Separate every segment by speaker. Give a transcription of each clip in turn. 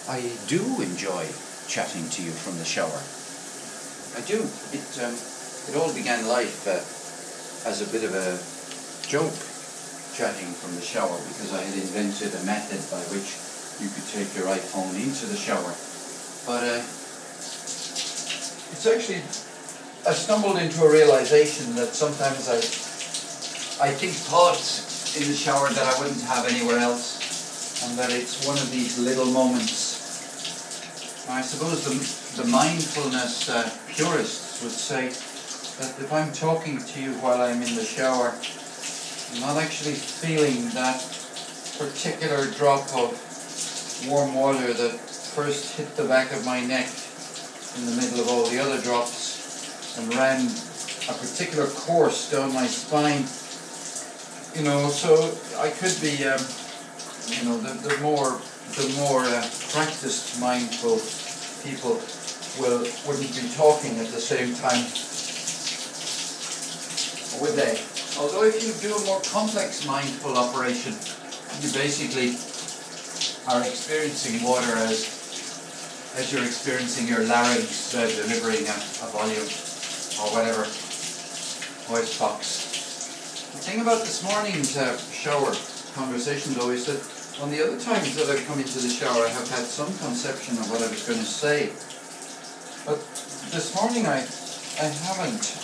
Speaker 1: I do enjoy chatting to you from the shower. I do. It all began life as a bit of a joke, chatting from the shower, because I had invented a method by which you could take your iPhone into the shower. But it's actually, I stumbled into a realization that sometimes I think thoughts in the shower that I wouldn't have anywhere else, and that it's one of these little moments. I suppose the mindfulness purists would say that if I'm talking to you while I'm in the shower, I'm not actually feeling that particular drop of warm water that first hit the back of my neck in the middle of all the other drops and ran a particular course down my spine. You know, so I could be, you know, the more practiced mindful people wouldn't be talking at the same time, would they? Although if you do a more complex mindful operation, you basically are experiencing water as you're experiencing your larynx delivering a volume or whatever voice box. The thing about this morning's shower conversation, though, is that on the other times that I've come into the shower, I have had some conception of what I was going to say. But this morning I haven't.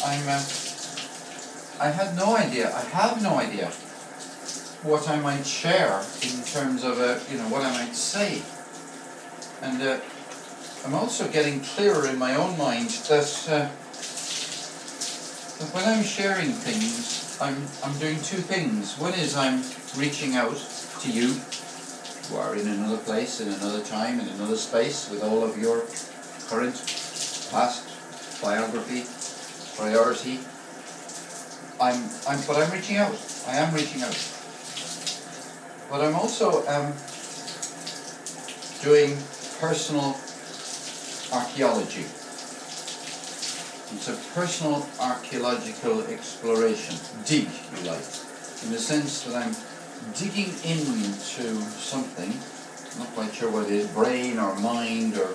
Speaker 1: I had no idea. I have no idea what I might share in terms of you know, what I might say. And I'm also getting clearer in my own mind that when I'm sharing things, I'm doing two things. One is I'm reaching out to you, who are in another place, in another time, in another space, with all of your current, past, biography, priority. But I'm reaching out. I am reaching out. But I'm also doing personal archaeology. It's a personal archaeological exploration, dig, you like, in the sense that I'm digging into something, I'm not quite sure what it is, brain or mind or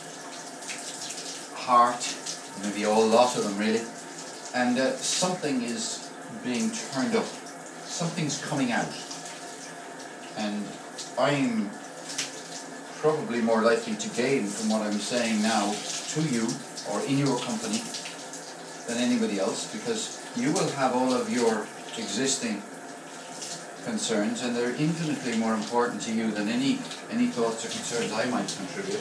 Speaker 1: heart, maybe a lot of them really, and something is being turned up, something's coming out, and I'm probably more likely to gain from what I'm saying now to you or in your company than anybody else, because you will have all of your existing concerns, and they're infinitely more important to you than any thoughts or concerns I might contribute.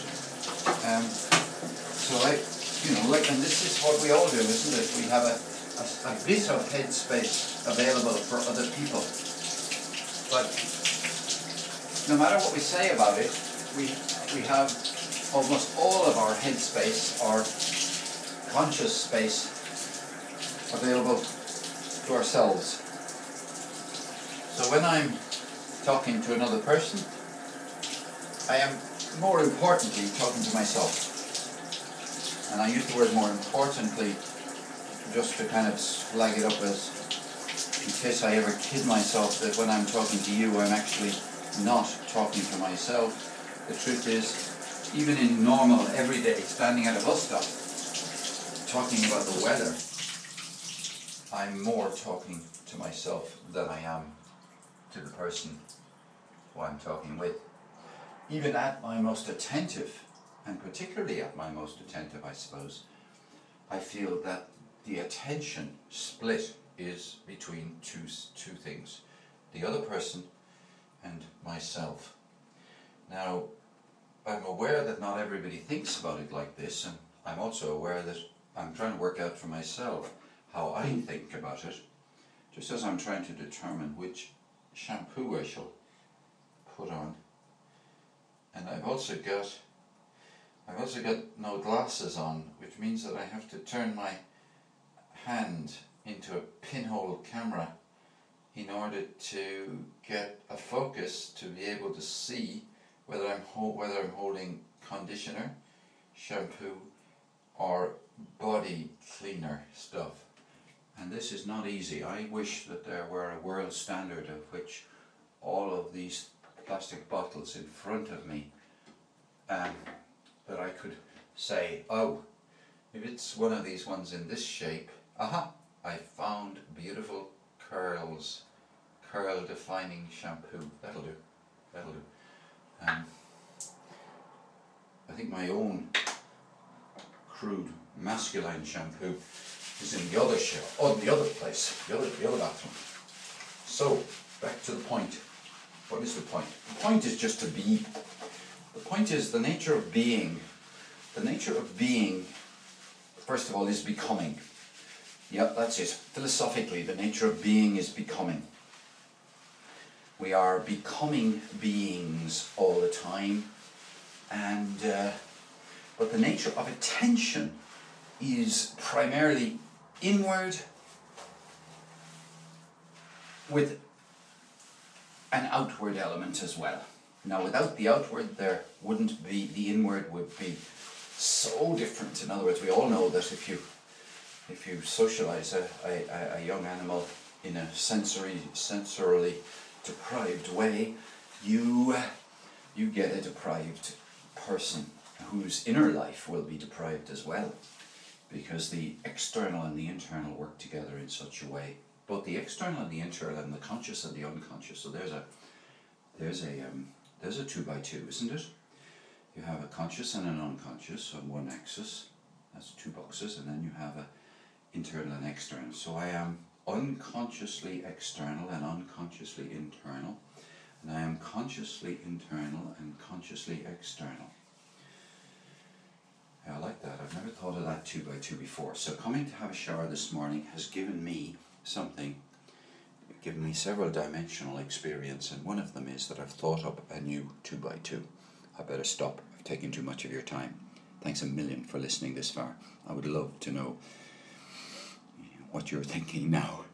Speaker 1: So you know, like, and this is what we all do, isn't it? We have a bit of headspace available for other people, but no matter what we say about it, we have almost all of our headspace, our conscious space, available to ourselves. So when I'm talking to another person, I am more importantly talking to myself. And I use the word more importantly just to kind of flag it up as, in case I ever kid myself that when I'm talking to you I'm actually not talking to myself. The truth is, even in normal, everyday, standing at a bus stop, talking about the weather, I'm more talking to myself than I am to the person who I'm talking with. Even at my most attentive, and particularly at my most attentive, I suppose, I feel that the attention split is between two things, the other person and myself. Now, I'm aware that not everybody thinks about it like this, and I'm also aware that I'm trying to work out for myself how I think about it, just as I'm trying to determine which shampoo I shall put on. And I've also got no glasses on, which means that I have to turn my hand into a pinhole camera in order to get a focus to be able to see whether I'm holding conditioner, shampoo, or body cleaner stuff. And this is not easy. I wish that there were a world standard of which all of these plastic bottles in front of me that I could say, oh, if it's one of these ones in this shape, aha, I found beautiful curl defining shampoo. That'll do. I think my own crude masculine shampoo is in the other the other place, the other bathroom. So, back to the point. What is the point? The point is just to be. The point is the nature of being. The nature of being, first of all, is becoming. Yep, that's it. Philosophically, the nature of being is becoming. We are becoming beings all the time, and but the nature of attention is primarily inward, with an outward element as well. Now, without the outward, there wouldn't be, the inward would be so different. In other words, we all know that if you socialize a young animal in a sensorily deprived way, you get a deprived person whose inner life will be deprived as well, because the external and the internal work together in such a way. Both the external and the internal, and the conscious and the unconscious. So there's a 2x2, isn't it? You have a conscious and an unconscious on one axis. That's 2 boxes, and then you have a internal and external. So I am unconsciously external and unconsciously internal, and I am consciously internal and consciously external. Yeah, I like that. I've never thought of that 2x2 before. So coming to have a shower this morning has given me something, given me several dimensional experience, and one of them is that I've thought up a new 2x2. I better stop. I've taken too much of your time. Thanks a million for listening this far. I would love to know what you're thinking now.